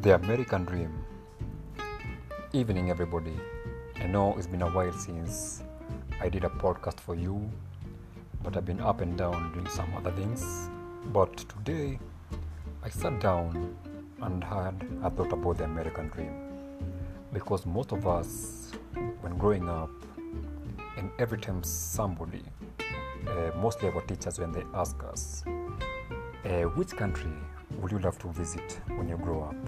The American Dream. Evening, everybody. I know it's been a while since I did a podcast for you, but I've been up and down doing some other things. But today, I sat down and had a thought about the American Dream. Because most of us, when growing up, and every time somebody, mostly our teachers, when they ask us, which country would you love to visit when you grow up?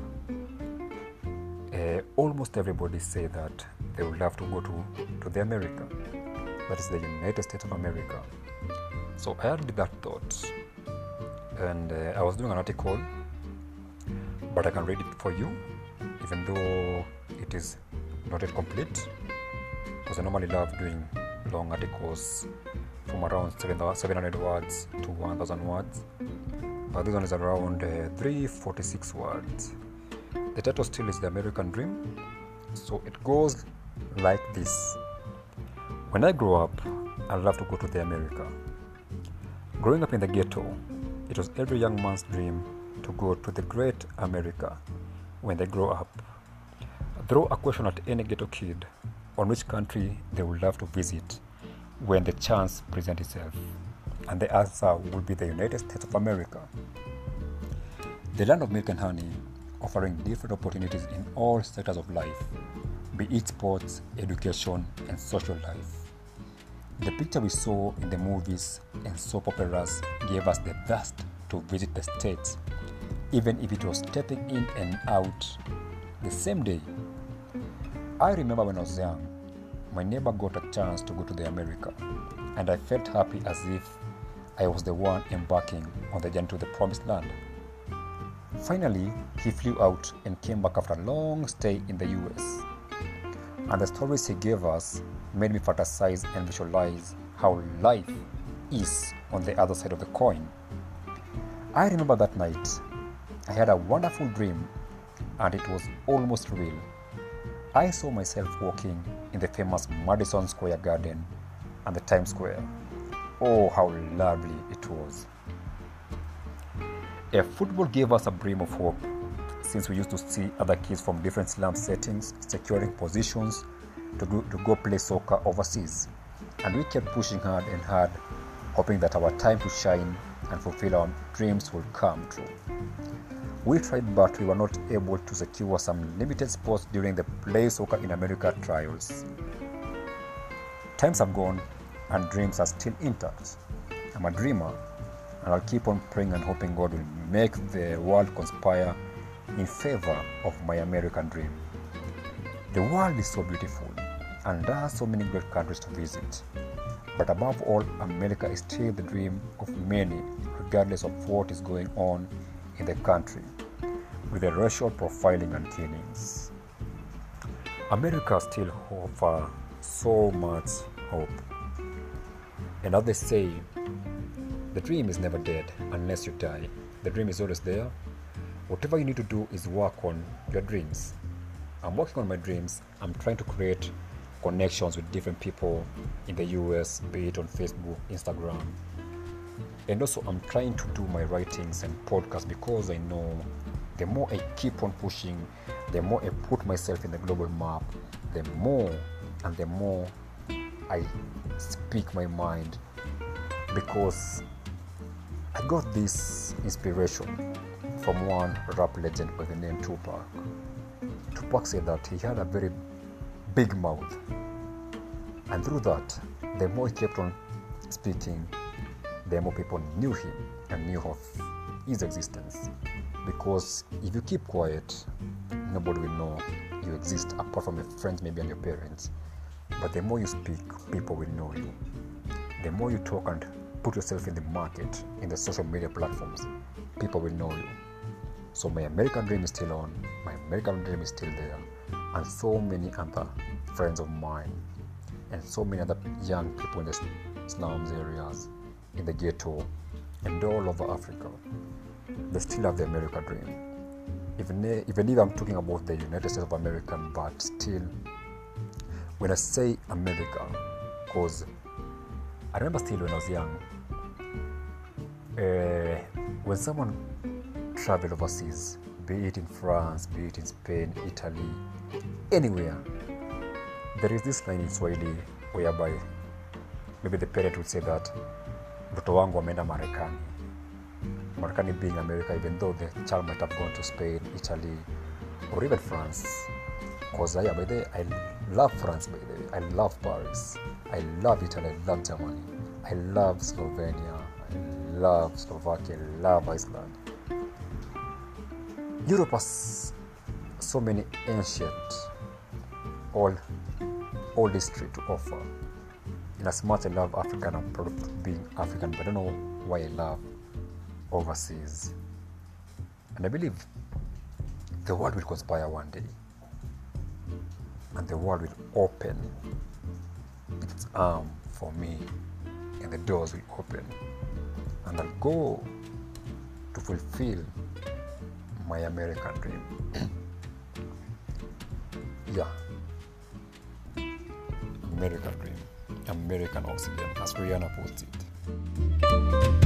Almost everybody say that they would love to go to the America, that is the United States of America. So I had that thought, and I was doing an article, but I can read it for you, even though it is not yet complete, because I normally love doing long articles from around 700 words to 1000 words, but this one is around 346 words. The title still is The American Dream, so it goes like this. When I grow up, I'd love to go to the America. Growing up in the ghetto, it was every young man's dream to go to the great America when they grow up. Throw a question at any ghetto kid on which country they would love to visit when the chance presents itself, and the answer would be the United States of America. The land of milk and honey, offering different opportunities in all sectors of life, be it sports, education, and social life. The picture we saw in the movies and soap operas gave us the thirst to visit the States, even if it was stepping in and out the same day. I remember when I was young, my neighbor got a chance to go to the America, and I felt happy as if I was the one embarking on the journey to the promised land. Finally, he flew out and came back after a long stay in the US. And the stories he gave us made me fantasize and visualize how life is on the other side of the coin. I remember that night, I had a wonderful dream, and it was almost real. I saw myself walking in the famous Madison Square Garden and the Times Square. Oh, how lovely it was. Football gave us a beam of hope, since we used to see other kids from different slum settings securing positions to go play soccer overseas. And we kept pushing hard and hard, hoping that our time to shine and fulfill our dreams would come true. We tried, but we were not able to secure some limited spots during the Play Soccer in America trials. Times have gone, and dreams are still intact. I'm a dreamer, and I'll keep on praying and hoping God will make the world conspire in favor of my American dream. The world is so beautiful, and there are so many great countries to visit. But above all, America is still the dream of many, regardless of what is going on in the country, with the racial profiling and killings. America still offers so much hope. And as they say, the dream is never dead unless you die. The dream is always there. Whatever you need to do is work on your dreams. I'm working on my dreams. I'm trying to create connections with different people in the US, be it on Facebook, Instagram. And also I'm trying to do my writings and podcasts, because I know the more I keep on pushing, the more I put myself in the global map, the more I speak my mind, because I got this inspiration from one rap legend by the name Tupac. Tupac said that he had a very big mouth, and through that, the more he kept on speaking, the more people knew him and knew of his existence. Because if you keep quiet, nobody will know you exist apart from your friends, maybe, and your parents. But the more you speak, people will know you. The more you talk and put yourself in the market, in the social media platforms, people will know you. So my American dream is still on, my American dream is still there, and so many other friends of mine, and so many other young people in the slums areas, in the ghetto, and all over Africa, they still have the American dream. Even if I'm talking about the United States of America, but still, when I say America, because I remember still when I was young, when someone travel overseas, be it in France, be it in Spain, Italy, anywhere. There is this line in Swahili whereby maybe the parent would say that mtoto wangu ameenda Marekani. Marekani being America, even though the child might have gone to Spain, Italy, or even France. Because I love France, by the way. I love Paris. I love Italy. I love Germany. I love Slovenia. I love Slovakia. I love Iceland. Europe has so many ancient, old history to offer. In as much I love African, I'm proud of being African, but I don't know why I love overseas. And I believe the world will conspire one day, and the world will open its arm for me, and the doors will open, and I'll go to fulfill my American dream. Yeah, American dream, American oxygen, as Rihanna puts it.